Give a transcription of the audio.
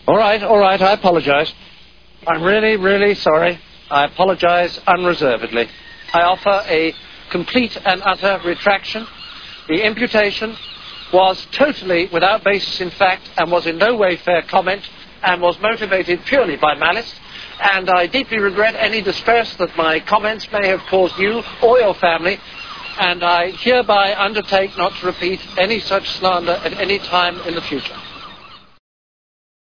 All right, I apologize. I'm really, really sorry. I apologize unreservedly. I offer a complete and utter retraction. The imputation was totally without basis in fact and was in no way fair comment and was motivated purely by malice. And I deeply regret any distress that my comments may have caused you or your family. And I hereby undertake not to repeat any such slander at any time in the future.